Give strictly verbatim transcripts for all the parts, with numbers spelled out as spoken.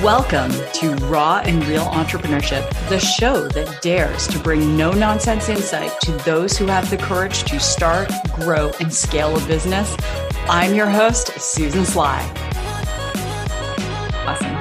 Welcome to Raw and Real Entrepreneurship, the show that dares to bring no-nonsense insight to those who have the courage to start, grow, and scale a business. I'm your host, Susan Sly. Awesome.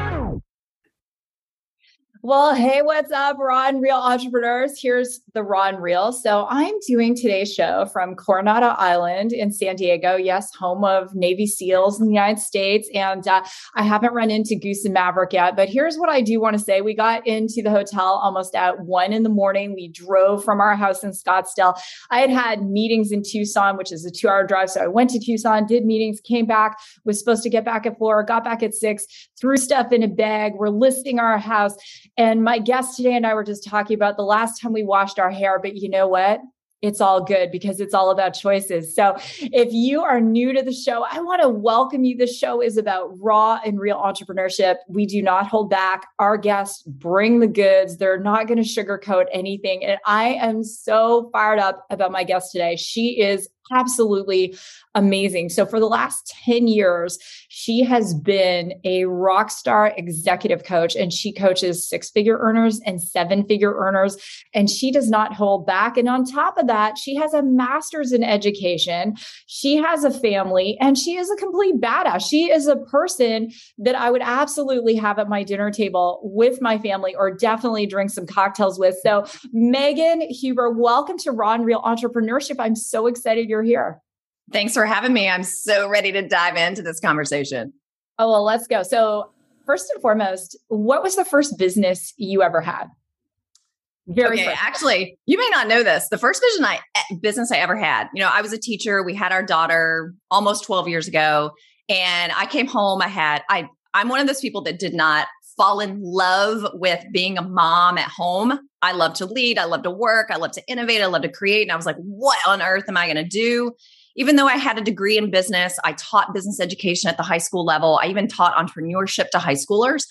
Well, hey, what's up, Raw and Real entrepreneurs? Here's the Raw and Real. So I'm doing today's show from Coronado Island in San Diego. Yes, home of Navy SEALs in the United States. And uh, I haven't run into Goose and Maverick yet, but here's what I do want to say. We got into the hotel almost at one in the morning. We drove from our house in Scottsdale. I had had meetings in Tucson, which is a two hour drive. So I went to Tucson, did meetings, came back, was supposed to get back at four, got back at six, threw stuff in a bag. We're listing our house. And my guest today and I were just talking about the last time we washed our hair, but you know what? It's all good because it's all about choices. So if you are new to the show, I want to welcome you. The show is about raw and real entrepreneurship. We do not hold back. Our guests bring the goods. They're not going to sugarcoat anything. And I am so fired up about my guest today. She is absolutely amazing. So for the last ten years, she has been a rock star executive coach, and she coaches six-figure earners and seven-figure earners, and she does not hold back. And on top of that, she has a master's in education. She has a family, and she is a complete badass. She is a person that I would absolutely have at my dinner table with my family, or definitely drink some cocktails with. So Megan Huber, welcome to Raw and Real Entrepreneurship. I'm so excited you're here. Thanks for having me. I'm so ready to dive into this conversation. Oh, well, let's go. So first and foremost, what was the first business you ever had? Very okay, first. Actually, you may not know this. The first vision I business I ever had, you know, I was a teacher. We had our daughter almost twelve years ago, and I came home. I had, I, I'm one of those people that did not fall in love with being a mom at home. I love to lead. I love to work. I love to innovate. I love to create. And I was like, what on earth am I going to do? Even though I had a degree in business, I taught business education at the high school level. I even taught entrepreneurship to high schoolers.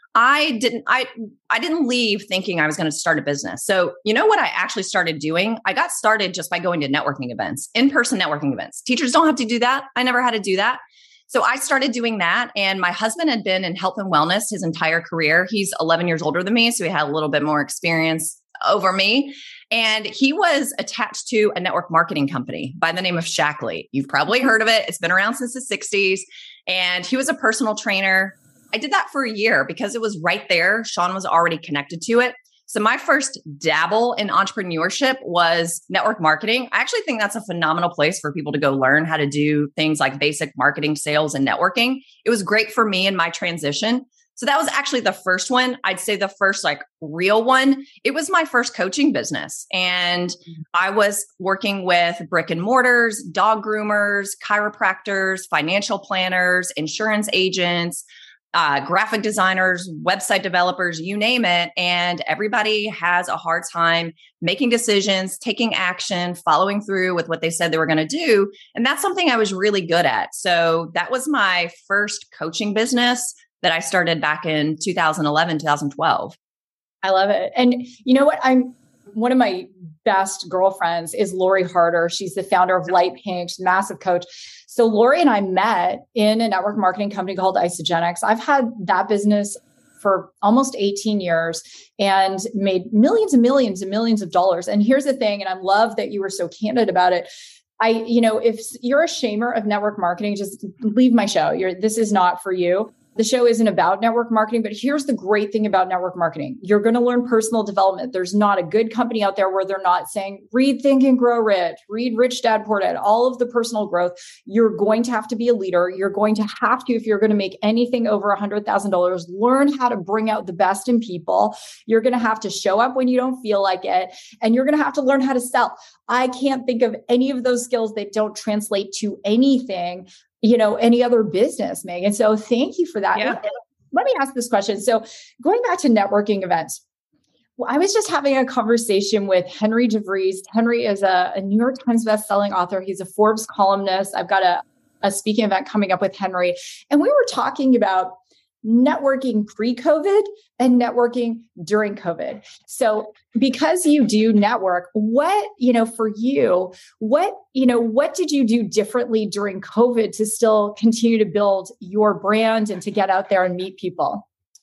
I didn't, I, I didn't leave thinking I was going to start a business. So, you know what I actually started doing? I got started just by going to networking events, in-person networking events. Teachers don't have to do that. I never had to do that. So I started doing that. And my husband had been in health and wellness his entire career. He's eleven years older than me, so he had a little bit more experience over me. And he was attached to a network marketing company by the name of Shaklee. You've probably heard of it. It's been around since the sixties. And he was a personal trainer. I did that for a year because it was right there. Sean was already connected to it. So my first dabble in entrepreneurship was network marketing. I actually think that's a phenomenal place for people to go learn how to do things like basic marketing, sales, and networking. It was great for me in my transition. So that was actually the first one. I'd say the first like real one. It was my first coaching business. And I was working with brick and mortars, dog groomers, chiropractors, financial planners, insurance agents, uh, graphic designers, website developers, you name it. And everybody has a hard time making decisions, taking action, following through with what they said they were going to do. And that's something I was really good at. So that was my first coaching business that I started back in two thousand eleven, two thousand twelve. I love it. And you know what? I'm one of my best girlfriends is Lori Harder. She's the founder of Light Pink, she's a massive coach. So Lori and I met in a network marketing company called Isagenix. I've had that business for almost eighteen years and made millions and millions and millions of dollars. And here's the thing, and I love that you were so candid about it. I, you know, if you're a shamer of network marketing, just leave my show. You're, this is not for you. The show isn't about network marketing, but here's the great thing about network marketing. You're going to learn personal development. There's not a good company out there where they're not saying, read Think and Grow Rich, read Rich Dad Poor Dad, all of the personal growth. You're going to have to be a leader. You're going to have to, if you're going to make anything over one hundred thousand dollars, learn how to bring out the best in people. You're going to have to show up when you don't feel like it. And you're going to have to learn how to sell. I can't think of any of those skills that don't translate to anything, you know, any other business, Megan. So thank you for that. Yeah. Let, me, let me ask this question. So going back to networking events, well, I was just having a conversation with Henry DeVries. Henry is a, a New York Times bestselling author. He's a Forbes columnist. I've got a, a speaking event coming up with Henry. And we were talking about networking pre-COVID and networking during COVID. So because you do network, what, you know, for you, what, you know, what did you do differently during COVID to still continue to build your brand and to get out there and meet people?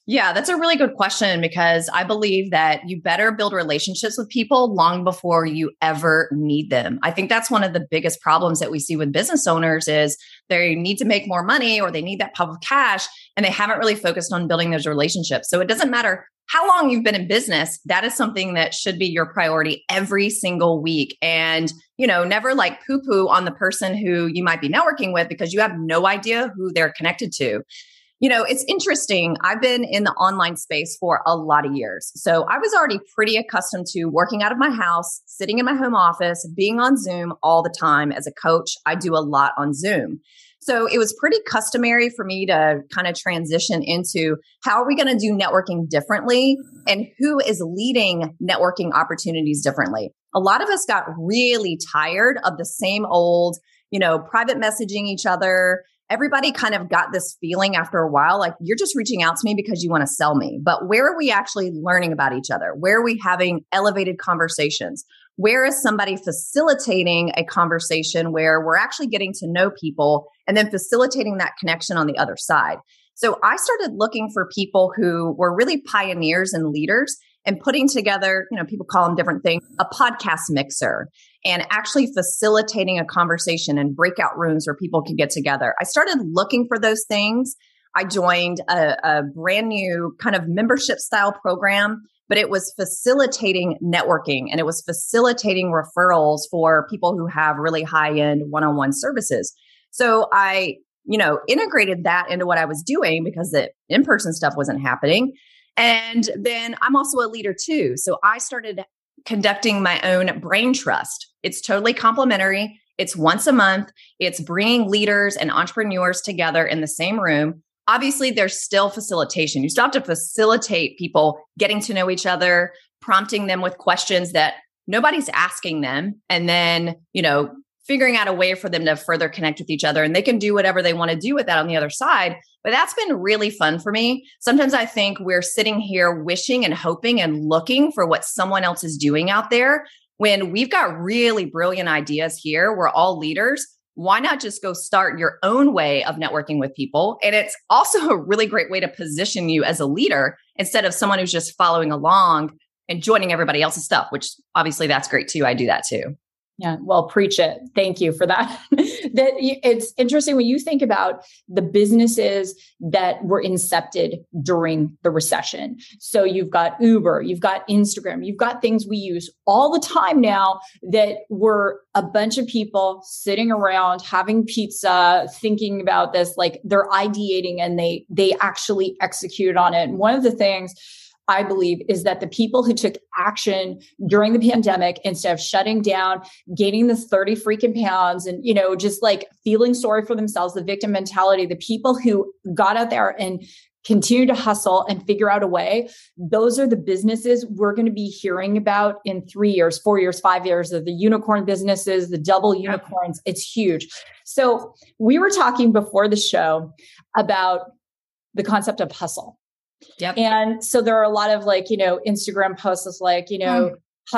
Yeah, that's a really good question because I believe that you better build relationships with people long before you ever need them. I think that's one of the biggest problems that we see with business owners is they need to make more money or they need that pop of cash and they haven't really focused on building those relationships. So it doesn't matter how long you've been in business, that is something that should be your priority every single week. And, you know, never like poo-poo on the person who you might be networking with because you have no idea who they're connected to. You know, it's interesting. I've been in the online space for a lot of years. So I was already pretty accustomed to working out of my house, sitting in my home office, being on Zoom all the time. As a coach, I do a lot on Zoom. So it was pretty customary for me to kind of transition into how are we going to do networking differently and who is leading networking opportunities differently. A lot of us got really tired of the same old, you know, private messaging each other. Everybody kind of got this feeling after a while, like you're just reaching out to me because you want to sell me. But where are we actually learning about each other? Where are we having elevated conversations? Where is somebody facilitating a conversation where we're actually getting to know people and then facilitating that connection on the other side? So I started looking for people who were really pioneers and leaders and putting together, you know, people call them different things, a podcast mixer and actually facilitating a conversation and breakout rooms where people can get together. I started looking for those things. I joined a, a brand new kind of membership style program, but it was facilitating networking and it was facilitating referrals for people who have really high-end one-on-one services. So I, you know, integrated that into what I was doing because the in-person stuff wasn't happening. And then I'm also a leader too. So I started conducting my own brain trust. It's totally complimentary. It's once a month. It's bringing leaders and entrepreneurs together in the same room. Obviously, there's still facilitation. You still have to facilitate people getting to know each other, prompting them with questions that nobody's asking them. And then, you know, figuring out a way for them to further connect with each other. And they can do whatever they want to do with that on the other side. But that's been really fun for me. Sometimes I think we're sitting here wishing and hoping and looking for what someone else is doing out there when we've got really brilliant ideas here. We're all leaders. Why not just go start your own way of networking with people? And it's also a really great way to position you as a leader instead of someone who's just following along and joining everybody else's stuff, which obviously that's great too. I do that too. Yeah, well, preach it. Thank you for that. That it's interesting when you think about the businesses that were incepted during the recession. So you've got Uber, you've got Instagram, you've got things we use all the time now that were a bunch of people sitting around having pizza, thinking about this, like they're ideating and they they actually executed on it. And one of the things I believe is that the people who took action during the pandemic, instead of shutting down, gaining this thirty freaking pounds and, you know, just like feeling sorry for themselves, the victim mentality, the people who got out there and continue to hustle and figure out a way, those are the businesses we're going to be hearing about in three years, four years, five years of the unicorn businesses, the double unicorns. It's huge. So we were talking before the show about the concept of hustle. Yep. And so there are a lot of like, you know, Instagram posts like, you know, mm.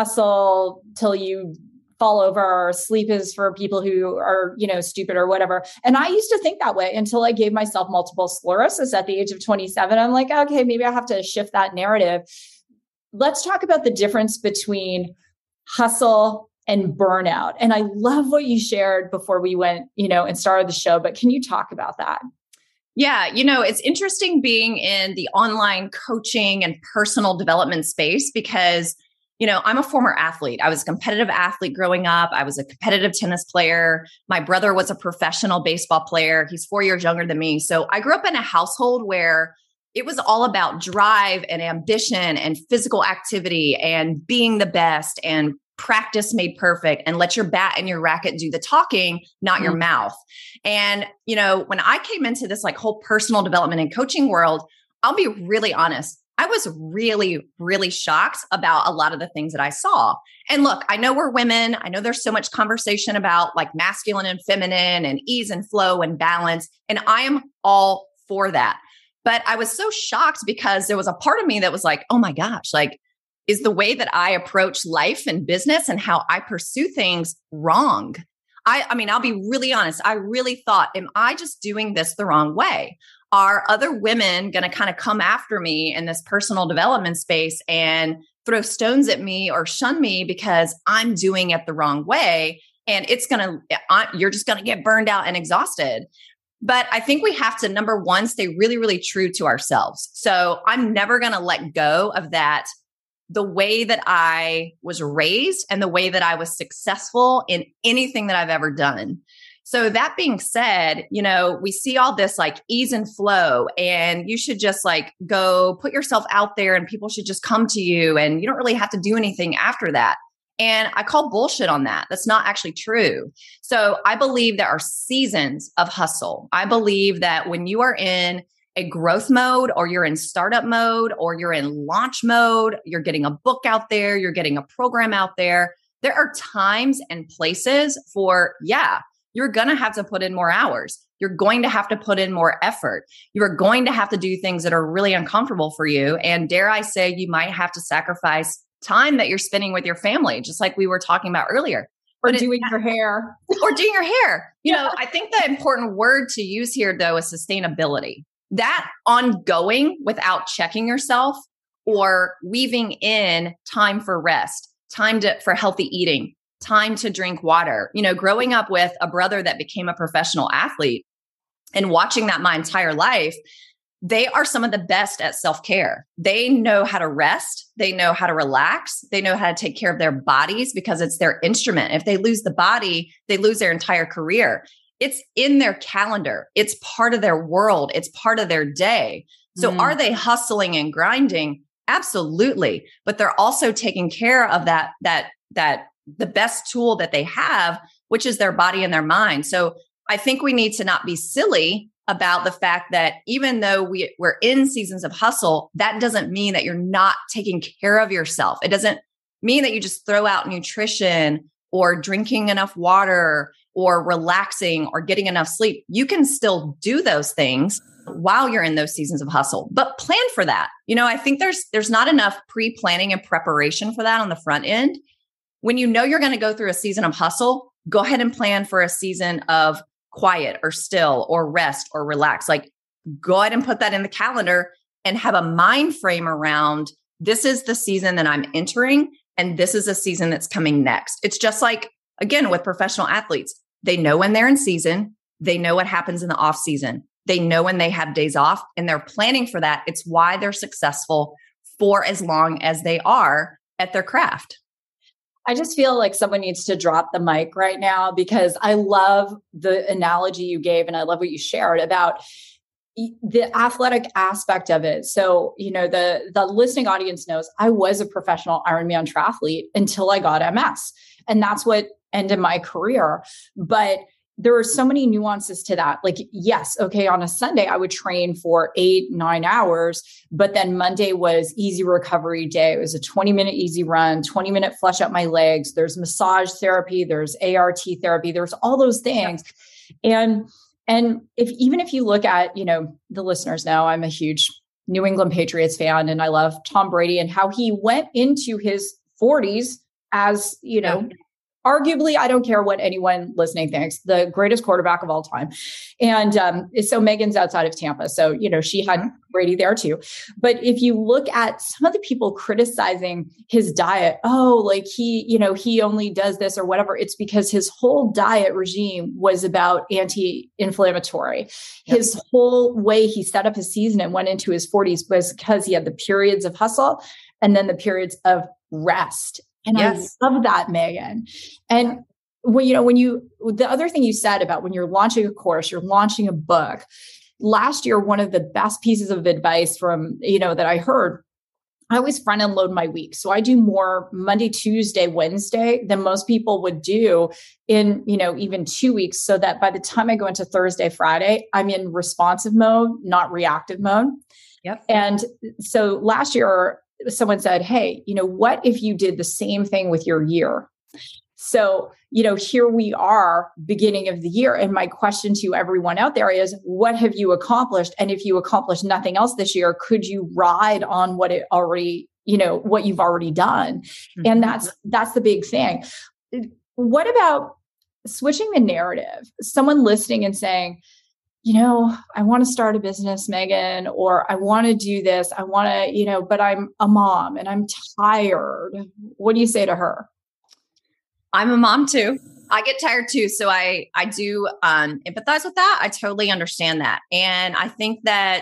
hustle till you fall over, or sleep is for people who are, you know, stupid or whatever. And I used to think that way until I gave myself multiple sclerosis at the age of twenty-seven. I'm like, okay, maybe I have to shift that narrative. Let's talk about the difference between hustle and burnout. And I love what you shared before we went, you know, and started the show, but can you talk about that? Yeah, you know, it's interesting being in the online coaching and personal development space because, you know, I'm a former athlete. I was a competitive athlete growing up. I was a competitive tennis player. My brother was a professional baseball player. He's four years younger than me. So I grew up in a household where it was all about drive and ambition and physical activity and being the best and practice made perfect and let your bat and your racket do the talking, not mm-hmm. your mouth. And, you know, when I came into this like whole personal development and coaching world, I'll be really honest. I was really, really shocked about a lot of the things that I saw. And look, I know we're women. I know there's so much conversation about like masculine and feminine and ease and flow and balance. And I am all for that. But I was so shocked because there was a part of me that was like, oh my gosh, like, is the way that I approach life and business and how I pursue things wrong? I, I mean, I'll be really honest. I really thought, am I just doing this the wrong way? Are other women going to kind of come after me in this personal development space and throw stones at me or shun me because I'm doing it the wrong way? And it's going to, you're just going to get burned out and exhausted. But I think we have to, number one, stay really, really true to ourselves. So I'm never going to let go of that, the way that I was raised and the way that I was successful in anything that I've ever done. So that being said, you know, we see all this like ease and flow, and you should just like go put yourself out there and people should just come to you and you don't really have to do anything after that. And I call bullshit on that. That's not actually true. So I believe there are seasons of hustle. I believe that when you are in a growth mode or you're in startup mode or you're in launch mode, you're getting a book out there, you're getting a program out there, there are times and places for, yeah, you're going to have to put in more hours. You're going to have to put in more effort. You're going to have to do things that are really uncomfortable for you. And dare I say, you might have to sacrifice time that you're spending with your family, just like we were talking about earlier. Or but doing it, your hair. Or doing your hair. You know, I think the important word to use here, though, is sustainability. That ongoing without checking yourself or weaving in time for rest, time to, for healthy eating, time to drink water. You know, growing up with a brother that became a professional athlete and watching that my entire life, they are some of the best at self-care. They know how to rest. They know how to relax. They know how to take care of their bodies because it's their instrument. If they lose the body, they lose their entire career. It's in their calendar. It's part of their world. It's part of their day. So mm. are they hustling and grinding? Absolutely. But they're also taking care of that, that, that, the best tool that they have, which is their body and their mind. So I think we need to not be silly about the fact that even though we, we're in seasons of hustle, that doesn't mean that you're not taking care of yourself. It doesn't mean that you just throw out nutrition or drinking enough water or relaxing or getting enough sleep. You can still do those things while you're in those seasons of hustle, but plan for that. You know, I think there's, there's not enough pre-planning and preparation for that on the front end. When you know you're going to go through a season of hustle, go ahead and plan for a season of quiet or still or rest or relax. Like go ahead and put that in the calendar and have a mind frame around this is the season that I'm entering and this is a season that's coming next. It's just like, again, with professional athletes, they know when they're in season, they know what happens in the off season. They know when they have days off and they're planning for that. It's why they're successful for as long as they are at their craft. I just feel like someone needs to drop the mic right now because I love the analogy you gave and I love what you shared about the athletic aspect of it. So, you know, the, the listening audience knows I was a professional Ironman triathlete until I got M S. And that's what ended my career. But there are so many nuances to that. Like, yes, okay, on a Sunday, I would train for eight, nine hours, but then Monday was easy recovery day. It was a twenty minute easy run, twenty minute flush up my legs. There's massage therapy, there's A R T therapy, there's all those things. Yeah. And, and if, even if you look at, you know, the listeners know I'm a huge New England Patriots fan and I love Tom Brady and how he went into his forties as, you know, yeah. arguably, I don't care what anyone listening thinks, the greatest quarterback of all time. And um, so Megan's outside of Tampa. So, you know, she had Brady there too. But if you look at some of the people criticizing his diet, oh, like he, you know, he only does this or whatever, it's because his whole diet regime was about anti-inflammatory. Yep. His whole way he set up his season and went into his forties was because he had the periods of hustle and then the periods of rest. And yes. I love that, Megan. And when, you know, when you, the other thing you said about when you're launching a course, you're launching a book. Last year, one of the best pieces of advice from, you know, that I heard, I always front end load my week. So I do more Monday, Tuesday, Wednesday than most people would do in, you know, even two weeks. So that by the time I go into Thursday, Friday, I'm in responsive mode, not reactive mode. Yep. And so last year, someone said, hey, you know, what if you did the same thing with your year? So, you know, here we are, beginning of the year. And my question to everyone out there is, what have you accomplished? And if you accomplished nothing else this year, could you ride on what it already, you know, what you've already done? Mm-hmm. And that's, that's the big thing. What about switching the narrative? Someone listening and saying, you know, I want to start a business, Megan, or I want to do this. I want to, you know, but I'm a mom and I'm tired. What do you say to her? I'm a mom too. I get tired too. So I, I do um, empathize with that. I totally understand that. And I think that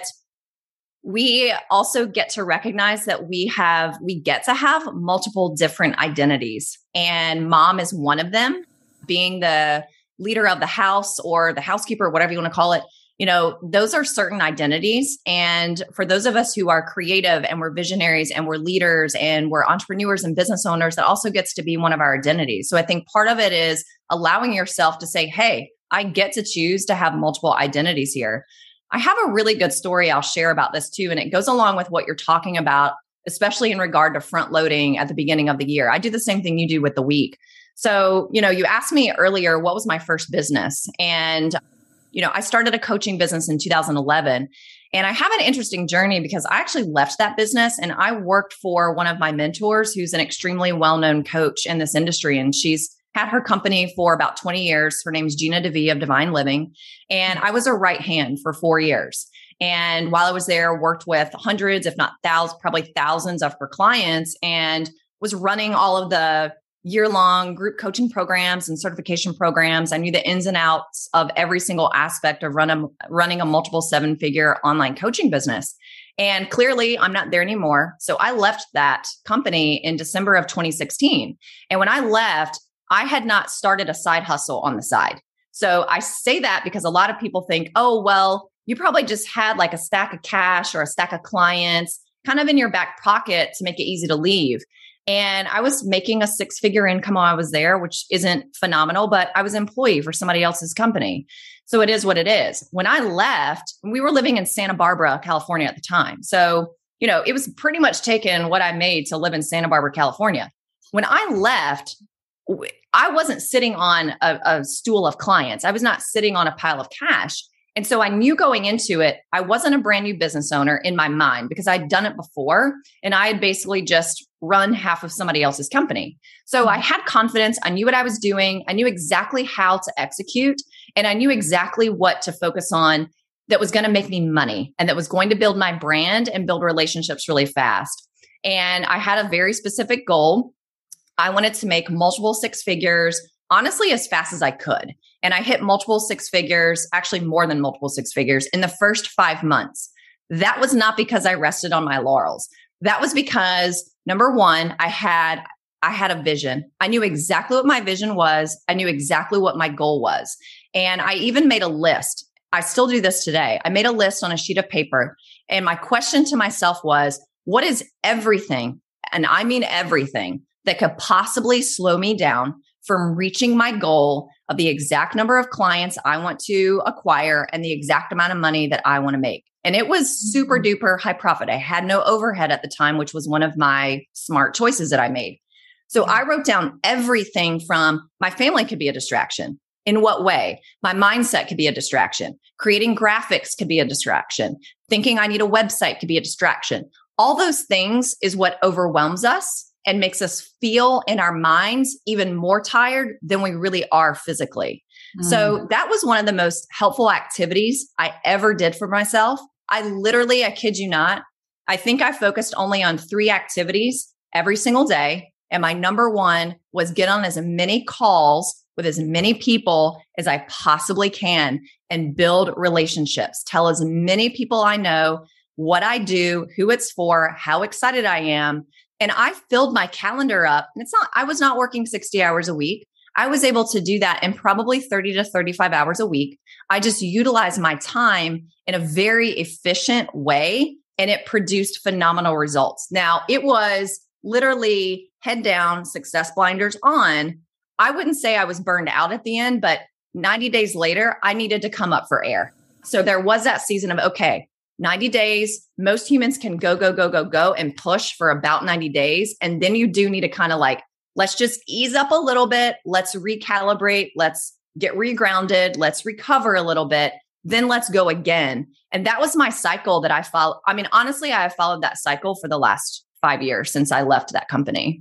we also get to recognize that we have, we get to have multiple different identities. And mom is one of them, being the leader of the house or the housekeeper, whatever you want to call it. You know, those are certain identities. And for those of us who are creative and we're visionaries and we're leaders and we're entrepreneurs and business owners, that also gets to be one of our identities. So I think part of it is allowing yourself to say, hey, I get to choose to have multiple identities here. I have a really good story I'll share about this too. And it goes along with what you're talking about, especially in regard to front loading at the beginning of the year. I do the same thing you do with the week. So, you know, you asked me earlier, what was my first business? And you know, I started a coaching business in two thousand eleven, and I have an interesting journey because I actually left that business and I worked for one of my mentors who's an extremely well-known coach in this industry. And she's had her company for about twenty years. Her name's Gina DeVee of Divine Living. And I was her right hand for four years. And while I was there, worked with hundreds, if not thousands, probably thousands of her clients, and was running all of the year-long group coaching programs and certification programs. I knew the ins and outs of every single aspect of run a, running a multiple seven-figure online coaching business. And clearly, I'm not there anymore. So I left that company in December of twenty sixteen. And when I left, I had not started a side hustle on the side. So I say that because a lot of people think, oh, well, you probably just had like a stack of cash or a stack of clients kind of in your back pocket to make it easy to leave. And I was making a six-figure income while I was there, which isn't phenomenal, but I was an employee for somebody else's company. So it is what it is. When I left, we were living in Santa Barbara, California at the time. So, you know, it was pretty much taking what I made to live in Santa Barbara, California. When I left, I wasn't sitting on a, a stool of clients. I was not sitting on a pile of cash. And so I knew going into it, I wasn't a brand new business owner in my mind because I'd done it before. And I had basically just run half of somebody else's company. So I had confidence. I knew what I was doing. I knew exactly how to execute. And I knew exactly what to focus on that was going to make me money and that was going to build my brand and build relationships really fast. And I had a very specific goal. I wanted to make multiple six figures, honestly, as fast as I could. And I hit multiple six figures, actually more than multiple six figures in the first five months. That was not because I rested on my laurels. That was because number one, I had, I had a vision. I knew exactly what my vision was. I knew exactly what my goal was. And I even made a list. I still do this today. I made a list on a sheet of paper. And my question to myself was, what is everything, and I mean everything, that could possibly slow me down from reaching my goal of the exact number of clients I want to acquire and the exact amount of money that I want to make? And it was super duper high profit. I had no overhead at the time, which was one of my smart choices that I made. So I wrote down everything from my family could be a distraction. In what way? My mindset could be a distraction. Creating graphics could be a distraction. Thinking I need a website could be a distraction. All those things is what overwhelms us and makes us feel in our minds even more tired than we really are physically. Mm. So that was one of the most helpful activities I ever did for myself. I literally, I kid you not, I think I focused only on three activities every single day. And my number one was get on as many calls with as many people as I possibly can and build relationships. Tell as many people I know what I do, who it's for, how excited I am. And I filled my calendar up. And it's not, I was not working sixty hours a week. I was able to do that in probably thirty to thirty-five hours a week. I just utilized my time in a very efficient way, and it produced phenomenal results. Now, it was literally head down, success blinders on. I wouldn't say I was burned out at the end, but ninety days later, I needed to come up for air. So there was that season of, okay, ninety days, most humans can go, go, go, go, go and push for about ninety days. And then you do need to kind of like, let's just ease up a little bit. Let's recalibrate. Let's get regrounded. Let's recover a little bit. Then let's go again. And that was my cycle that I followed. I mean, honestly, I have followed that cycle for the last five years since I left that company.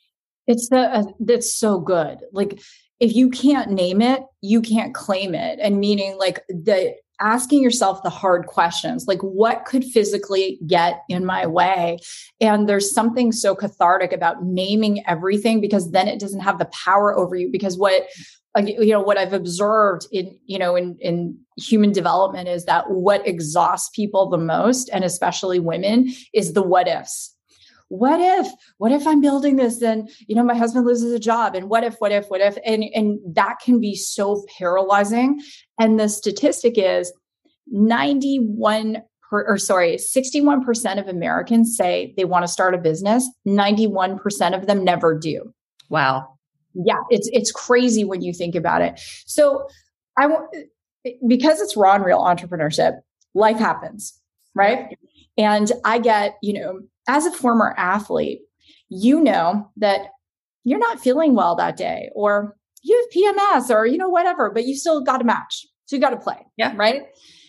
It's the, uh, that's so good. Like if you can't name it, you can't claim it. And meaning like the, asking yourself the hard questions, like what could physically get in my way? And there's something so cathartic about naming everything, because then it doesn't have the power over you. Because what, you know, what I've observed in, you know, in, in human development is that what exhausts people the most, and especially women, is the what ifs. What if, what if I'm building this, then, you know, my husband loses a job, and what if, what if, what if, and, and that can be so paralyzing. And the statistic is ninety-one per, or sorry, sixty-one percent of Americans say they want to start a business. ninety-one percent of them never do. Wow. Yeah. It's, it's crazy when you think about it. So I want, because it's raw and real entrepreneurship, life happens, right? And I get, you know, as a former athlete, you know that you're not feeling well that day, or you have P M S, or, you know, whatever, but you still got to match. So you got to play. Yeah. Right.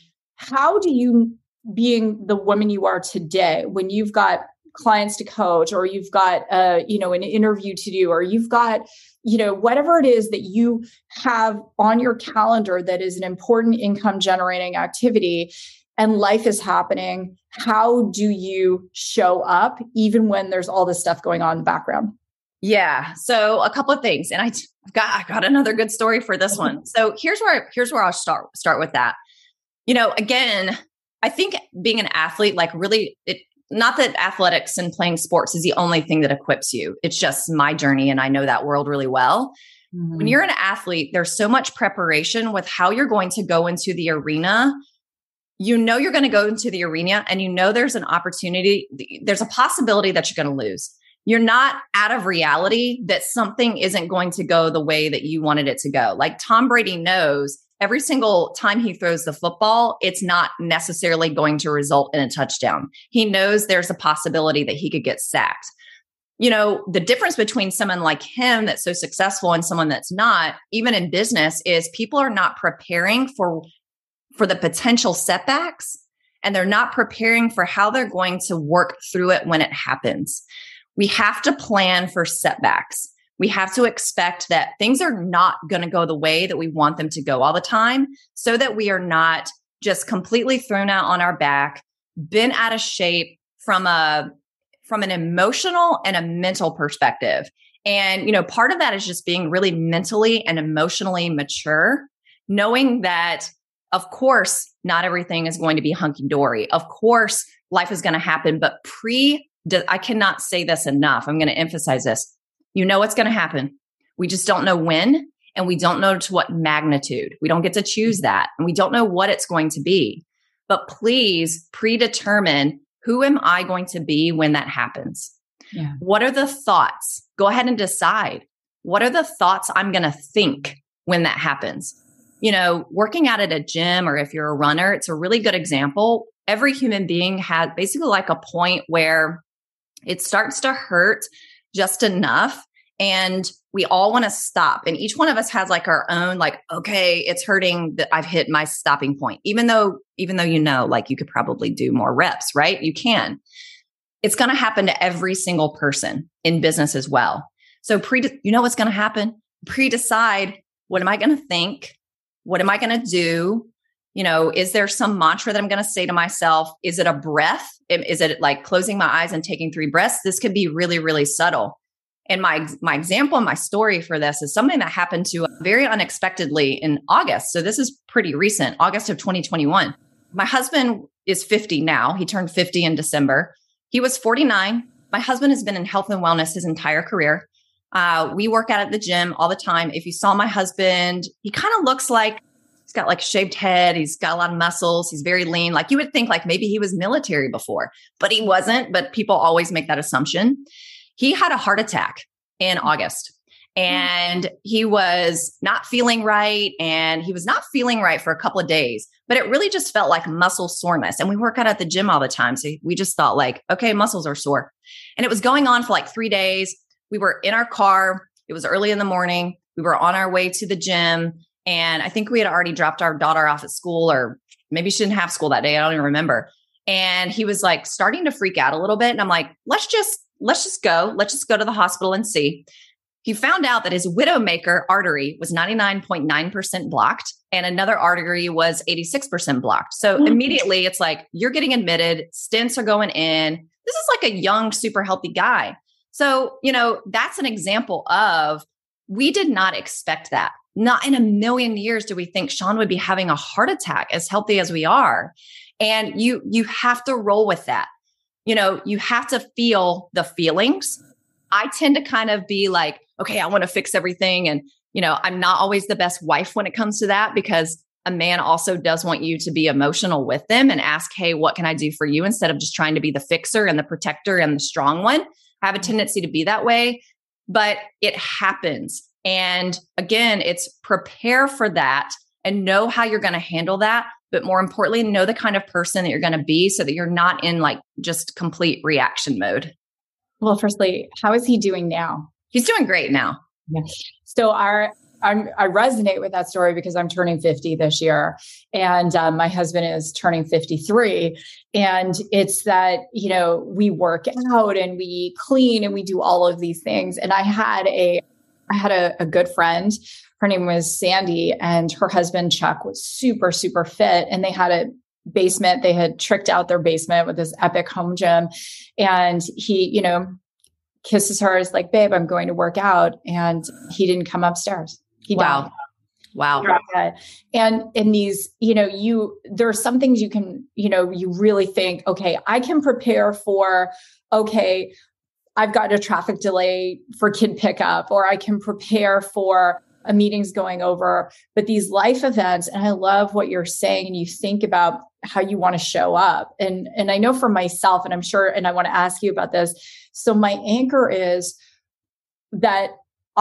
How do you, being the woman you are today, when you've got clients to coach, or you've got, uh, you know, an interview to do, or you've got, you know, whatever it is that you have on your calendar that is an important income generating activity, and life is happening, how do you show up even when there's all this stuff going on in the background? Yeah. So a couple of things, and I, I've got, I got another good story for this one. So here's where, here's where I'll start, start with that. You know, again, I think being an athlete, like really, it, not that athletics and playing sports is the only thing that equips you. It's just my journey, and I know that world really well. Mm-hmm. When you're an athlete, there's so much preparation with how you're going to go into the arena. You know, you're going to go into the arena, and you know, there's an opportunity. There's a possibility that you're going to lose. You're not out of reality that something isn't going to go the way that you wanted it to go. Like Tom Brady knows every single time he throws the football, it's not necessarily going to result in a touchdown. He knows there's a possibility that he could get sacked. You know, the difference between someone like him that's so successful and someone that's not, even in business, is people are not preparing for for the potential setbacks, and they're not preparing for how they're going to work through it when it happens. We have to plan for setbacks. We have to expect that things are not going to go the way that we want them to go all the time, so that we are not just completely thrown out on our back, been out of shape from a from an emotional and a mental perspective. And, you know, part of that is just being really mentally and emotionally mature, knowing that, of course, not everything is going to be hunky-dory. Of course, life is going to happen, but pre, I cannot say this enough. I'm going to emphasize this. You know what's going to happen. We just don't know when, and we don't know to what magnitude. We don't get to choose that, and we don't know what it's going to be. But please predetermine, who am I going to be when that happens? Yeah. What are the thoughts? Go ahead and decide. What are the thoughts I'm going to think when that happens? You know, working out at a gym, or if you're a runner, it's a really good example. Every human being has basically like a point where it starts to hurt just enough, and we all want to stop. And each one of us has like our own, like, okay, it's hurting, that I've hit my stopping point. Even though, even though, you know, like you could probably do more reps, right? You can. It's going to happen to every single person in business as well. So pre, you know what's going to happen? Pre-decide, what am I going to think? What am I going to do? You know, is there some mantra that I'm going to say to myself? Is it a breath? Is it like closing my eyes and taking three breaths? This could be really, really subtle. And my, my example and my story for this is something that happened to very unexpectedly in August. So this is pretty recent, August of twenty twenty-one. My husband is fifty now. He turned fifty in December. He was forty-nine. My husband has been in health and wellness his entire career. Uh, we work out at the gym all the time. If you saw my husband, he kind of looks like, he's got like a shaved head. He's got a lot of muscles. He's very lean. Like you would think like maybe he was military before, but he wasn't. But people always make that assumption. He had a heart attack in August, and he was not feeling right. And he was not feeling right for a couple of days, but it really just felt like muscle soreness. And we work out at the gym all the time. So we just thought like, okay, muscles are sore. And it was going on for like three days. We were in our car. It was early in the morning. We were on our way to the gym. And I think we had already dropped our daughter off at school, or maybe she didn't have school that day. I don't even remember. And he was like starting to freak out a little bit. And I'm like, let's just, let's just go. Let's just go to the hospital and see. he found out that his widowmaker artery was ninety-nine point nine percent blocked and another artery was eighty-six percent blocked. So mm-hmm. immediately it's like, you're getting admitted, stents are going in. This is like a young, super healthy guy. So, you know, that's an example of, we did not expect that. Not in a million years do we think Sean would be having a heart attack as healthy as we are. And you, you have to roll with that. You know, you have to feel the feelings. I tend to kind of be like, okay, I want to fix everything. And, you know, I'm not always the best wife when it comes to that, because a man also does want you to be emotional with them and ask, hey, what can I do for you? Instead of just trying to be the fixer and the protector and the strong one. I have a tendency to be that way, but it happens. And again, it's prepare for that and know how you're going to handle that. But more importantly, know the kind of person that you're going to be so that you're not in like just complete reaction mode. Well, firstly, how is he doing now? He's doing great now. Yeah. So our, I'm, I resonate with that story because I'm turning fifty this year, and um, my husband is turning fifty-three. And it's that, you know, we work out and we clean and we do all of these things. And I had a, I had a, a good friend. Her name was Sandy, and her husband, Chuck, was super, super fit. And they had a basement. They had tricked out their basement with this epic home gym. And he, you know, kisses her, is like, babe, I'm going to work out. And he didn't come upstairs. He wow. died. Wow. And in these, you know, you, there are some things you can, you know, you really think, okay, I can prepare for, okay, I've got a traffic delay for kid pickup, or I can prepare for a meeting's going over. But these life events, and I love what you're saying, and you think about how you want to show up. And, and I know for myself, and I'm sure, and I want to ask you about this. So my anchor is that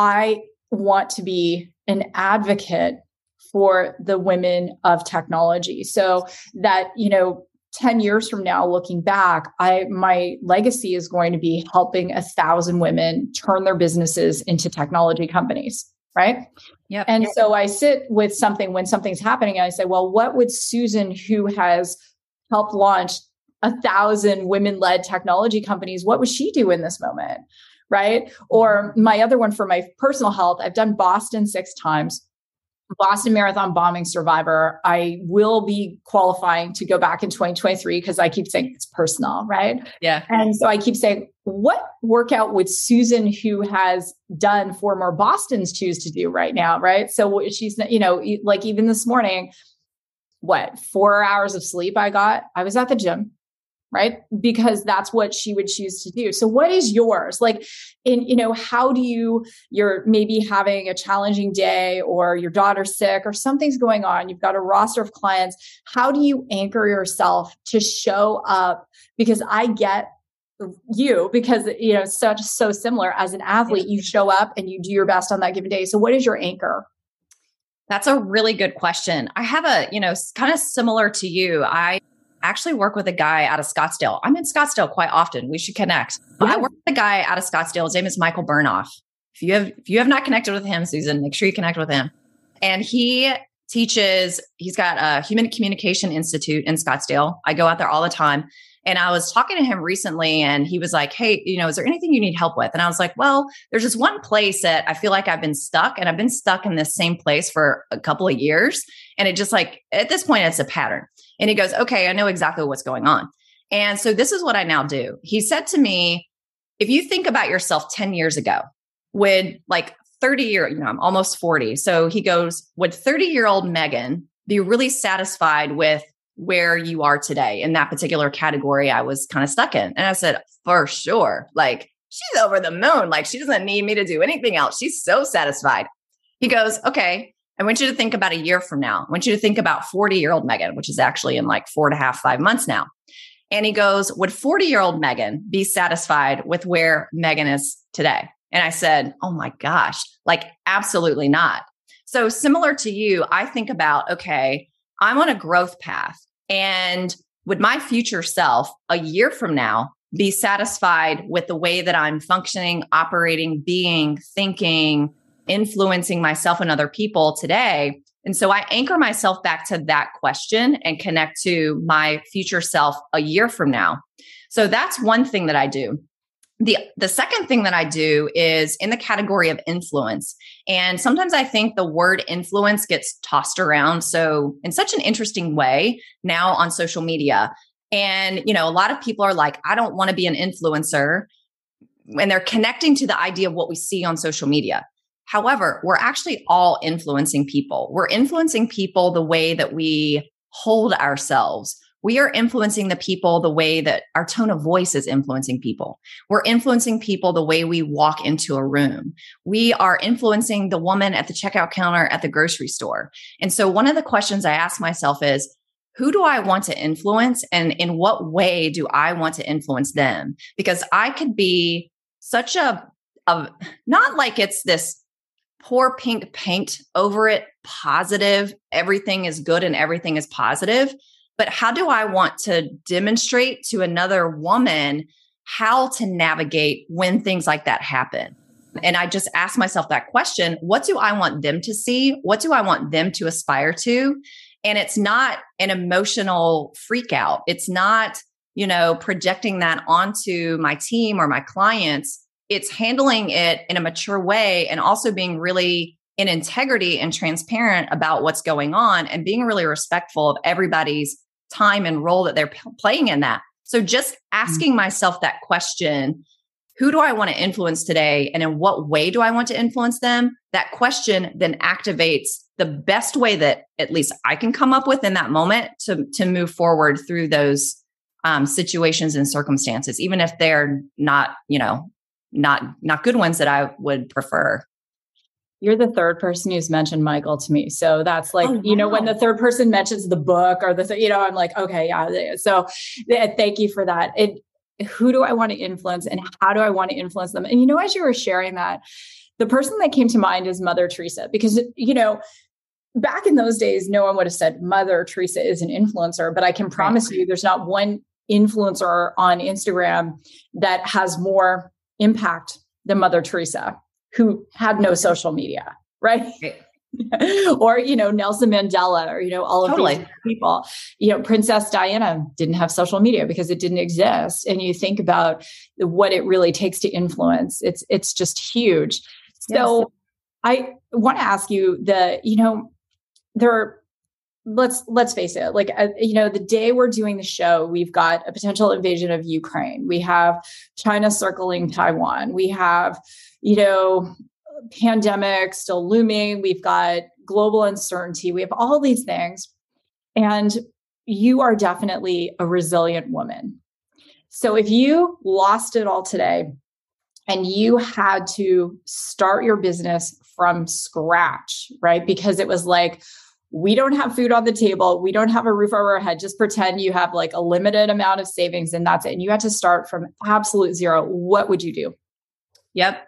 I want to be an advocate for the women of technology. So that, you know, ten years from now, looking back, I, my legacy is going to be helping a thousand women turn their businesses into technology companies. Right. Yep. And yep. so I sit with something when something's happening, and I say, well, what would Susan, who has helped launch a thousand women-led technology companies, what would she do in this moment? Right. Or my other one for my personal health, I've done Boston six times. Boston Marathon bombing survivor. I will be qualifying to go back in twenty twenty-three because I keep saying it's personal, right? Yeah. And so I keep saying, what workout would Susan, who has done four more Bostons, choose to do right now, right? So she's, you know, like even this morning, what, four hours of sleep I got? I was at the gym. Right? Because that's what she would choose to do. So what is yours? Like, in, you know, how do you, you're maybe having a challenging day, or your daughter's sick, or something's going on. You've got a roster of clients. How do you anchor yourself to show up? Because I get you, because, you know, such, so similar as an athlete, you show up and you do your best on that given day. So what is your anchor? That's a really good question. I have a, you know, kind of similar to you. I actually work with a guy out of Scottsdale. I'm in Scottsdale quite often. We should connect. Yeah. I work with a guy out of Scottsdale. His name is Michael Burnoff. If you have, if you have not connected with him, Susan, make sure you connect with him. And he teaches, he's got a Human Communication Institute in Scottsdale. I go out there all the time. And I was talking to him recently, and he was like, hey, you know, is there anything you need help with? And I was like, well, there's just one place that I feel like I've been stuck, and I've been stuck in this same place for a couple of years. And it just like, at this point, it's a pattern. And he goes, okay, I know exactly what's going on. And so this is what I now do. He said to me, if you think about yourself ten years ago, would like thirty year, you know, I'm almost forty. So he goes, would thirty year old Megan be really satisfied with where you are today in that particular category I was kind of stuck in? And I said, for sure. Like, she's over the moon. Like, she doesn't need me to do anything else. She's so satisfied. He goes, okay, I want you to think about a year from now. I want you to think about forty year old Megan, which is actually in like four and a half, five months now. And he goes, would forty year old Megan be satisfied with where Megan is today? And I said, oh my gosh, like absolutely not. So similar to you, I think about, okay, I'm on a growth path, and would my future self a year from now be satisfied with the way that I'm functioning, operating, being, thinking, influencing myself and other people today? And so I anchor myself back to that question and connect to my future self a year from now. So that's one thing that I do. The, the second thing that I do is in the category of influence. And sometimes I think the word influence gets tossed around so in such an interesting way now on social media. And, you know, a lot of people are like, I don't want to be an influencer. And they're connecting to the idea of what we see on social media. However, we're actually all influencing people. We're influencing people the way that we hold ourselves. We are influencing the people the way that our tone of voice is influencing people. We're influencing people the way we walk into a room. We are influencing the woman at the checkout counter at the grocery store. And so one of the questions I ask myself is, who do I want to influence? And in what way do I want to influence them? Because I could be such a, a not like it's this pour pink paint over it, positive, everything is good and everything is positive. But how do I want to demonstrate to another woman how to navigate when things like that happen? And I just ask myself that question, what do I want them to see? What do I want them to aspire to? And it's not an emotional freak out. It's not, you know, projecting that onto my team or my clients. It's handling it in a mature way and also being really in integrity and transparent about what's going on and being really respectful of everybody's time and role that they're p- playing in that. So just asking mm-hmm. myself that question, who do I want to influence today? And in what way do I want to influence them? That question then activates the best way that at least I can come up with in that moment to, to move forward through those um, situations and circumstances, even if they're not, you know, not, not good ones that I would prefer. You're the third person who's mentioned Michael to me. So that's like, oh, wow. you know, when the third person mentions the book or the, th- you know, I'm like, okay, yeah. So th- thank you for that. It, who do I want to influence and how do I want to influence them? And, you know, as you were sharing that, the person that came to mind is Mother Teresa, because, you know, back in those days, no one would have said Mother Teresa is an influencer, but I can promise right. you there's not one influencer on Instagram that has more impact than Mother Teresa, who had no social media, right? right. Or, you know, Nelson Mandela, or, you know, all of totally. these people, you know, Princess Diana didn't have social media because it didn't exist. And you think about what it really takes to influence. It's, it's just huge. So yes. I want to ask you the, you know, there are, let's, let's face it, like, uh, you know, the day we're doing the show, we've got a potential invasion of Ukraine. We have China circling Taiwan. We have, you know, pandemic still looming. We've got global uncertainty. We have all these things. And you are definitely a resilient woman. So if you lost it all today and you had to start your business from scratch, right? Because it was like, we don't have food on the table. We don't have a roof over our head. Just pretend you have like a limited amount of savings and that's it. And you had to start from absolute zero. What would you do? Yep.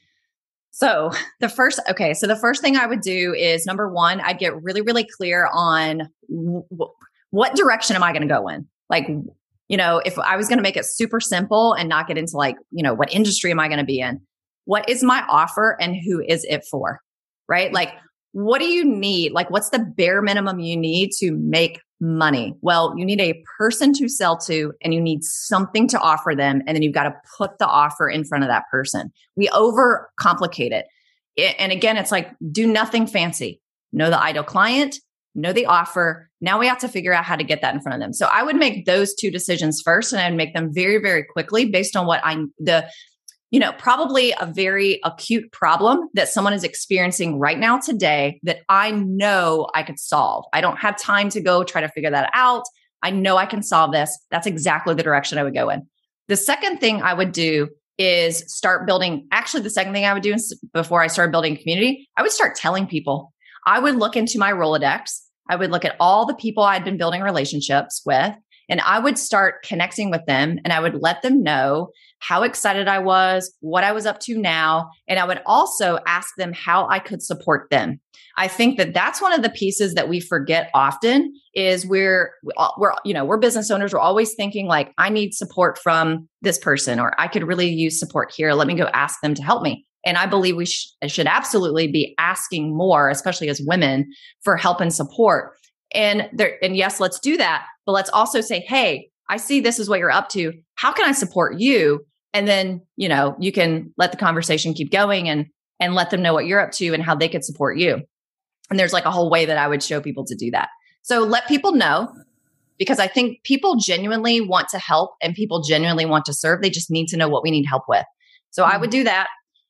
So the first, okay. So the first thing I would do is number one, I'd get really, really clear on w- what direction am I going to go in? Like, you know, if I was going to make it super simple and not get into like, you know, what industry am I going to be in? What is my offer and who is it for? Right? Like, what do you need? Like, what's the bare minimum you need to make money? Well, you need a person to sell to and you need something to offer them. And then you've got to put the offer in front of that person. We overcomplicate it. it. And again, it's like, do nothing fancy. Know the ideal client, know the offer. Now we have to figure out how to get that in front of them. So I would make those two decisions first and I'd make them very, very quickly based on what I, the, you know, probably a very acute problem that someone is experiencing right now today that I know I could solve. I don't have time to go try to figure that out. I know I can solve this. That's exactly the direction I would go in. The second thing I would do is start building. Actually, the second thing I would do is before I started building a community, I would start telling people. I would look into my Rolodex. I would look at all the people I'd been building relationships with, and I would start connecting with them and I would let them know how excited I was, what I was up to now. And I would also ask them how I could support them. I think that that's one of the pieces that we forget often is we're, we're, you know, we're business owners. We're always thinking like, I need support from this person, or I could really use support here. Let me go ask them to help me. And I believe we sh- should absolutely be asking more, especially as women, for help and support. And there, and yes, let's do that. But let's also say, hey, I see this is what you're up to. How can I support you? And then, you know, you can let the conversation keep going and, and let them know what you're up to and how they could support you. And there's like a whole way that I would show people to do that. So let people know, because I think people genuinely want to help and people genuinely want to serve. They just need to know what we need help with. So mm-hmm. I would do that.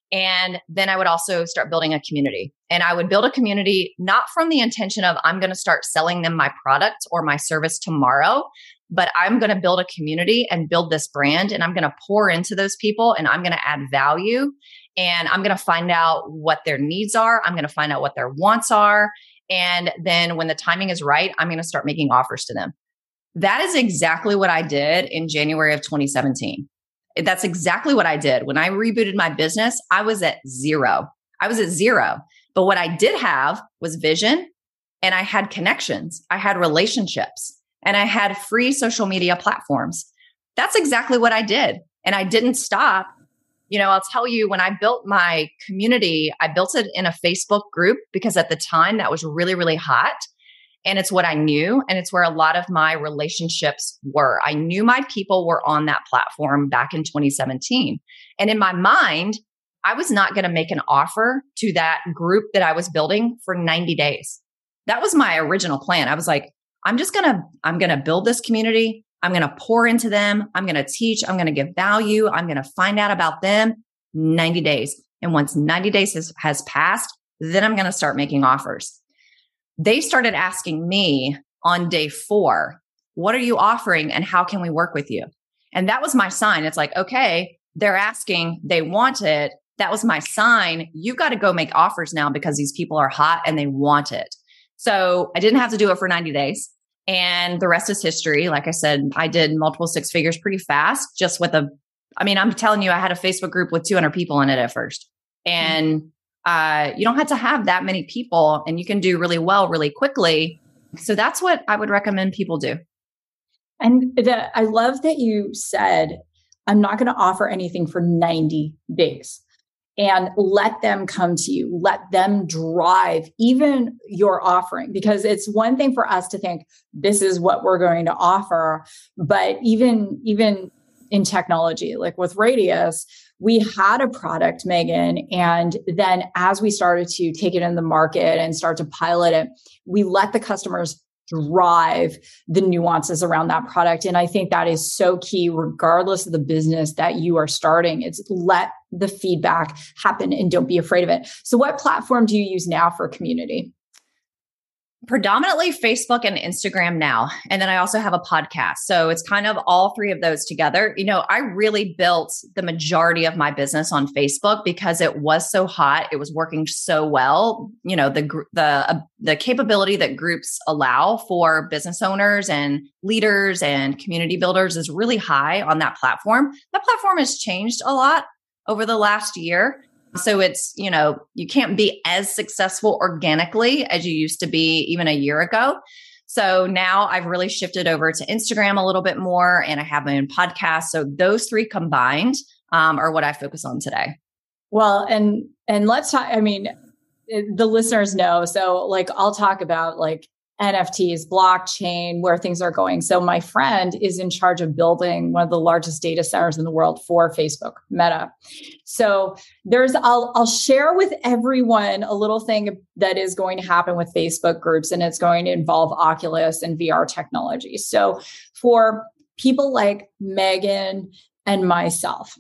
And then I would also start building a community. And I would build a community, not from the intention of I'm going to start selling them my product or my service tomorrow, but I'm going to build a community and build this brand. And I'm going to pour into those people and I'm going to add value. And I'm going to find out what their needs are. I'm going to find out what their wants are. And then when the timing is right, I'm going to start making offers to them. That is exactly what I did in January of twenty seventeen. That's exactly what I did. When I rebooted my business, I was at zero. I was at zero. But what I did have was vision, and I had connections. I had relationships, and I had free social media platforms. That's exactly what I did. And I didn't stop. You know, I'll tell you, when I built my community, I built it in a Facebook group because at the time that was really, really hot. And it's what I knew. And it's where a lot of my relationships were. I knew my people were on that platform back in twenty seventeen. And in my mind, I was not going to make an offer to that group that I was building for ninety days. That was my original plan. I was like, I'm just going to, I'm going to build this community. I'm going to pour into them. I'm going to teach. I'm going to give value. I'm going to find out about them ninety days. And once ninety days has, has passed, then I'm going to start making offers. They started asking me on day four, what are you offering and how can we work with you? And that was my sign. It's like, okay, they're asking, they want it. That was my sign. You got to go make offers now because these people are hot and they want it. So I didn't have to do it for ninety days. And the rest is history. Like I said, I did multiple six figures pretty fast, just with a, I mean, I'm telling you, I had a Facebook group with two hundred people in it at first. And mm-hmm. Uh, you don't have to have that many people and you can do really well really quickly. So that's what I would recommend people do. And the, I love that you said, I'm not going to offer anything for ninety days, and let them come to you. Let them drive even your offering, because it's one thing for us to think this is what we're going to offer. But even, even in technology, like with Radius, we had a product, Megan, and then as we started to take it in the market and start to pilot it, we let the customers drive the nuances around that product. And I think that is so key, regardless of the business that you are starting. It's let the feedback happen and don't be afraid of it. So what platform do you use now for community? Predominantly Facebook and Instagram now. And then I also have a podcast. So it's kind of all three of those together. You know, I really built the majority of my business on Facebook because it was so hot. It was working so well. You know, the, the, uh, the capability that groups allow for business owners and leaders and community builders is really high on that platform. That platform has changed a lot over the last year. So it's, you know, you can't be as successful organically as you used to be even a year ago. So now I've really shifted over to Instagram a little bit more, and I have my own podcast. So those three combined um, are what I focus on today. Well, and, and let's talk, I mean, the listeners know. So like, I'll talk about like N F Ts, blockchain, where things are going. So my friend is in charge of building one of the largest data centers in the world for Facebook, Meta. So there's, I'll, I'll share with everyone a little thing that is going to happen with Facebook groups, and it's going to involve Oculus and V R technology. So for people like Megan and myself,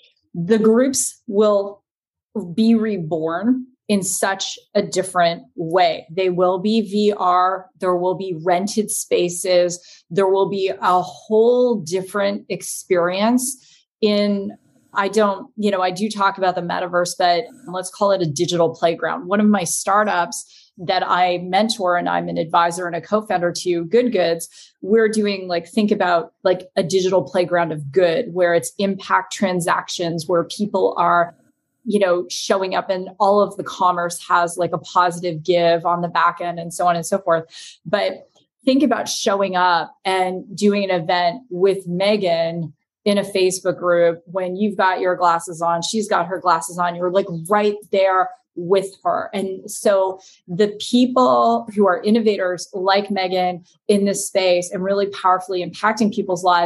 the groups will be reborn in such a different way. They will be V R. There will be rented spaces. There will be a whole different experience in, I don't, you know, I do talk about the metaverse, but let's call it a digital playground. One of my startups that I mentor and I'm an advisor and a co-founder to, Good Goods, we're doing like, think about like a digital playground of good, where it's impact transactions, where people are, you know, showing up and all of the commerce has like a positive give on the back end and so on and so forth. But think about showing up and doing an event with Megan in a Facebook group when you've got your glasses on, she's got her glasses on, you're like right there with her. And so the people who are innovators like Megan in this space and really powerfully impacting people's lives,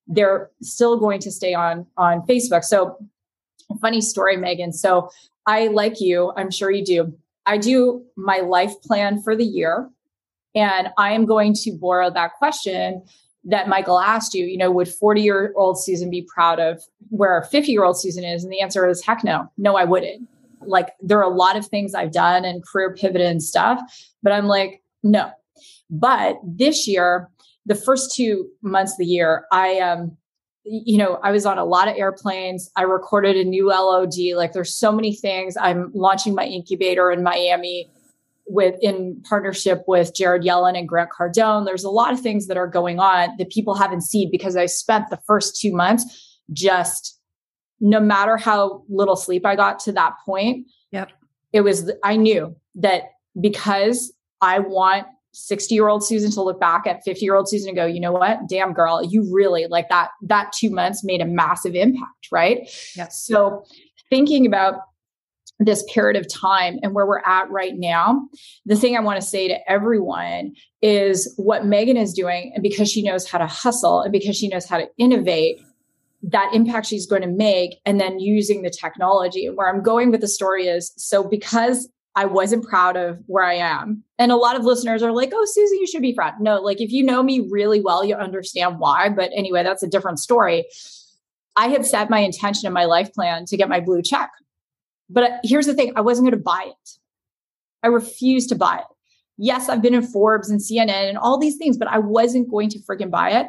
they're still going to stay on, on Facebook. So funny story, Megan. So I, like you, I'm sure you do, I do my life plan for the year. And I am going to borrow that question that Michael asked you, you know, would forty-year-old Susan be proud of where fifty-year-old Susan is? And the answer is heck no. No, I wouldn't. Like, there are a lot of things I've done and career pivoted and stuff, but I'm like, no. But this year, the first two months of the year, I, um, you know, I was on a lot of airplanes. I recorded a new L O D. Like, there's so many things. I'm launching my incubator in Miami with in partnership with Jared Yellen and Grant Cardone. There's a lot of things that are going on that people haven't seen because I spent the first two months just, no matter how little sleep I got to that point. Yep. It was, I knew that because I want sixty year old Susan to look back at fifty year old Susan and go, you know what, damn girl, you really like that, that two months made a massive impact. Right. Yep. So thinking about this period of time and where we're at right now, the thing I want to say to everyone is what Megan is doing. And because she knows how to hustle and because she knows how to innovate, that impact she's going to make, and then using the technology. And where I'm going with the story is, so because I wasn't proud of where I am, and a lot of listeners are like, oh, Susie, you should be proud. No, like if you know me really well, you understand why. But anyway, that's a different story. I had set my intention in my life plan to get my blue check. But here's the thing, I wasn't going to buy it. I refused to buy it. Yes, I've been in Forbes and C N N and all these things, but I wasn't going to freaking buy it.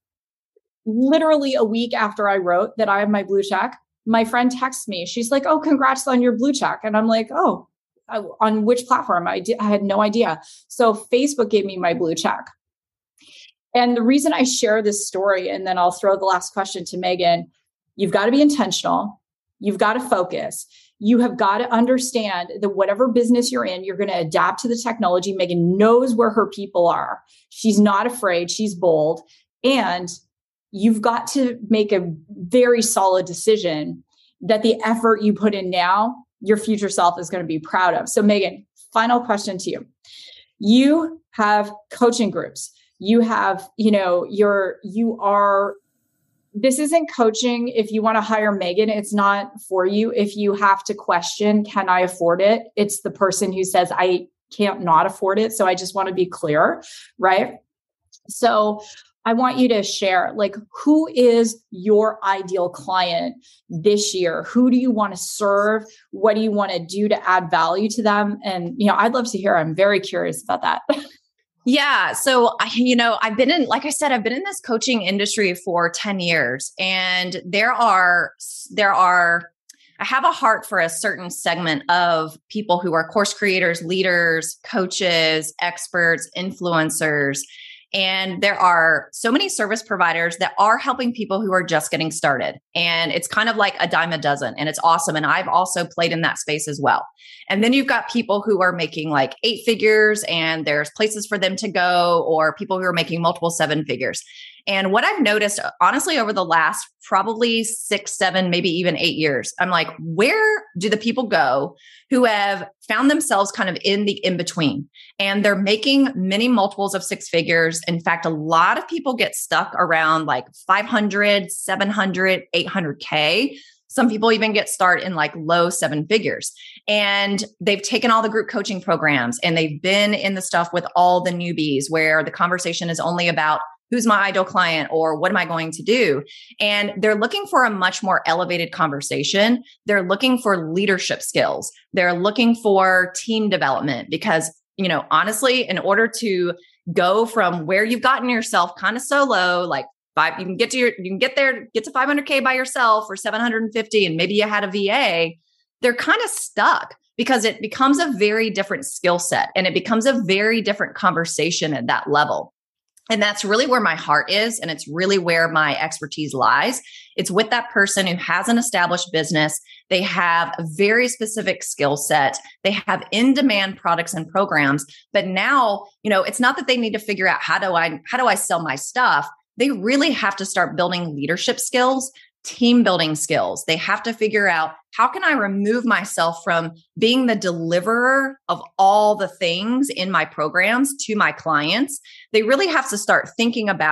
Literally a week after I wrote that I have my blue check, my friend texts me. She's like, oh, congrats on your blue check. And I'm like, oh, I, on which platform? I, did, I had no idea. So Facebook gave me my blue check. And the reason I share this story, and then I'll throw the last question to Megan, you've got to be intentional. You've got to focus. You have got to understand that whatever business you're in, you're going to adapt to the technology. Megan knows where her people are. She's not afraid. She's bold. And you've got to make a very solid decision that the effort you put in now, your future self is going to be proud of. So Megan, final question to you. You have coaching groups. You have, you know, you're, you are, this isn't coaching. If you want to hire Megan, it's not for you. If you have to question, can I afford it? It's the person who says, I can't not afford it. So I just want to be clear, right? So I want you to share, like, who is your ideal client this year? Who do you want to serve? What do you want to do to add value to them? And, you know, I'd love to hear. I'm very curious about that. Yeah. So, I, you know, I've been in, like I said, I've been in this coaching industry for ten years, and there are, there are, I have a heart for a certain segment of people who are course creators, leaders, coaches, experts, influencers. And there are so many service providers that are helping people who are just getting started. And it's kind of like a dime a dozen, and it's awesome. And I've also played in that space as well. And then you've got people who are making like eight figures and there's places for them to go, or people who are making multiple seven figures. And what I've noticed, honestly, over the last probably six, seven, maybe even eight years, I'm like, where do the people go who have found themselves kind of in the in-between? And they're making many multiples of six figures. In fact, a lot of people get stuck around like five hundred, seven hundred, eight hundred K. Some people even get started in like low seven figures, and they've taken all the group coaching programs and they've been in the stuff with all the newbies where the conversation is only about who's my ideal client or what am I going to do? And they're looking for a much more elevated conversation. They're looking for leadership skills. They're looking for team development because, you know, honestly, in order to go from where you've gotten yourself kind of solo, like five, you can get to your, you can get there, get to five hundred K by yourself or seven hundred fifty, and maybe you had a V A, they're kind of stuck because it becomes a very different skill set and it becomes a very different conversation at that level. And that's really where my heart is. And it's really where my expertise lies. It's with that person who has an established business. They have a very specific skill set. They have in-demand products and programs. But now, you know, it's not that they need to figure out how do I, how do I sell my stuff? They really have to start building leadership skills, team building skills. They have to figure out, how can I remove myself from being the deliverer of all the things in my programs to my clients? They really have to start thinking about,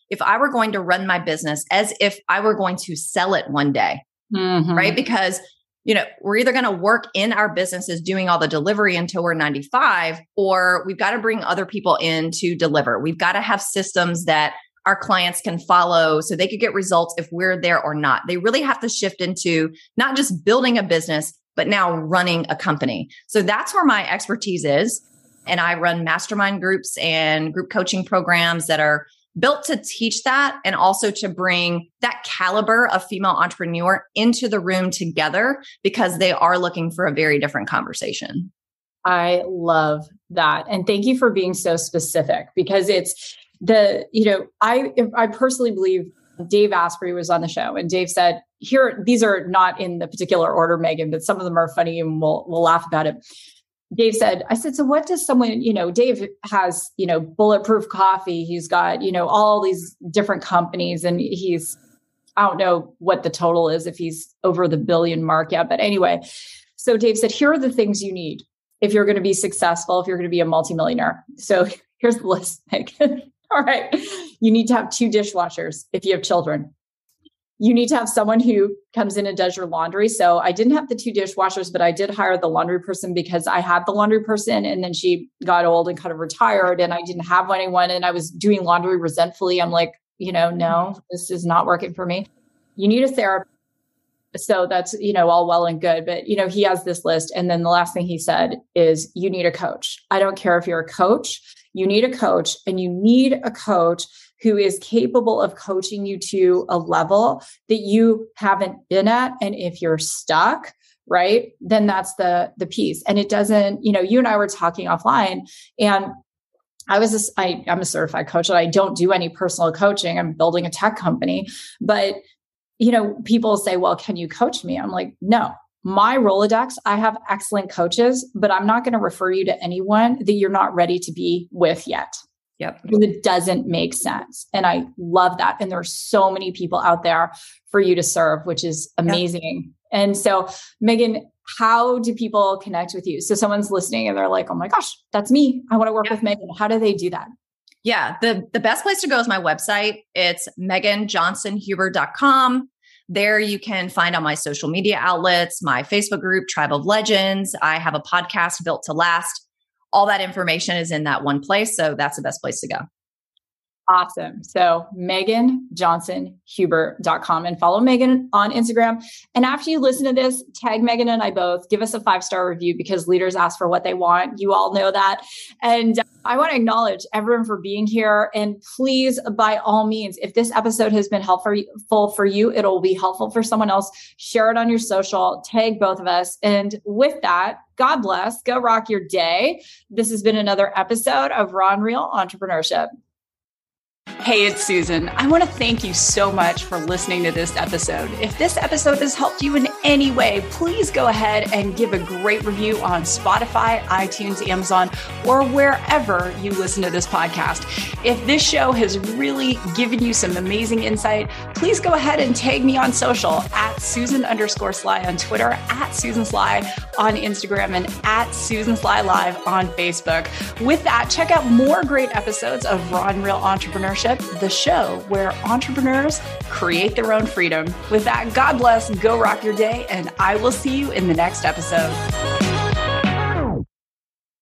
if I were going to run my business as if I were going to sell it one day, mm-hmm. right? Because, you know, we're either going to work in our businesses doing all the delivery until we're ninety-five, or we've got to bring other people in to deliver. We've got to have systems that our clients can follow so they could get results if we're there or not. They really have to shift into not just building a business, but now running a company. So that's where my expertise is. And I run mastermind groups and group coaching programs that are built to teach that and also to bring that caliber of female entrepreneur into the room together because they are looking for a very different conversation. I love that. And thank you for being so specific because it's the, you know, I, I personally believe Dave Asprey was on the show and Dave said, here, these are not in the particular order, Megan, but some of them are funny and we'll, we'll laugh about it. Dave said, I said, so what does someone, you know, Dave has, you know, Bulletproof Coffee. He's got, you know, all these different companies and he's, I don't know what the total is if he's over the billion mark yet. But anyway, so Dave said, here are the things you need if you're going to be successful, if you're going to be a multimillionaire. So here's the list. All right. You need to have two dishwashers if you have children. You need to have someone who comes in and does your laundry. So I didn't have the two dishwashers, but I did hire the laundry person because I had the laundry person and then she got old and kind of retired and I didn't have anyone and I was doing laundry resentfully. I'm like, you know, no, this is not working for me. You need a therapist. So that's, you know, all well and good, but, you know, he has this list. And then the last thing he said is you need a coach. I don't care if you're a coach, you need a coach and you need a coach who is capable of coaching you to a level that you haven't been at. And if you're stuck, right, then that's the, the piece. And it doesn't, you know, you and I were talking offline and I was, a, I, I'm a certified coach and I don't do any personal coaching. I'm building a tech company, but you know, people say, well, can you coach me? I'm like, no, my Rolodex, I have excellent coaches, but I'm not going to refer you to anyone that you're not ready to be with yet. Yep. Because it doesn't make sense. And I love that. And there are so many people out there for you to serve, which is amazing. Yep. And so, Megan, how do people connect with you? So someone's listening and they're like, oh my gosh, that's me. I want to work yep. with Megan. How do they do that? Yeah. The, the best place to go is my website. It's megan johnson huber dot com. There you can find all my social media outlets, my Facebook group, Tribe of Legends. I have a podcast, Built to Last. All that information is in that one place. So that's the best place to go. Awesome. So megan johnson huber dot com and follow Megan on Instagram. And after you listen to this, tag Megan and I both, give us a five-star review because leaders ask for what they want. You all know that. And I want to acknowledge everyone for being here. And please, by all means, if this episode has been helpful for you, it'll be helpful for someone else. Share it on your social, tag both of us. And with that, God bless, go rock your day. This has been another episode of Raw and Real Entrepreneurship. Hey, it's Susan. I want to thank you so much for listening to this episode. If this episode has helped you in any way, please go ahead and give a great review on Spotify, iTunes, Amazon, or wherever you listen to this podcast. If this show has really given you some amazing insight, please go ahead and tag me on social at Susan underscore Sly on Twitter, at Susan Sly on Instagram, and at Susan Sly Live on Facebook. With that, check out more great episodes of Raw and Real Entrepreneurship, the show where entrepreneurs create their own freedom. With that, God bless, go rock your day, and I will see you in the next episode.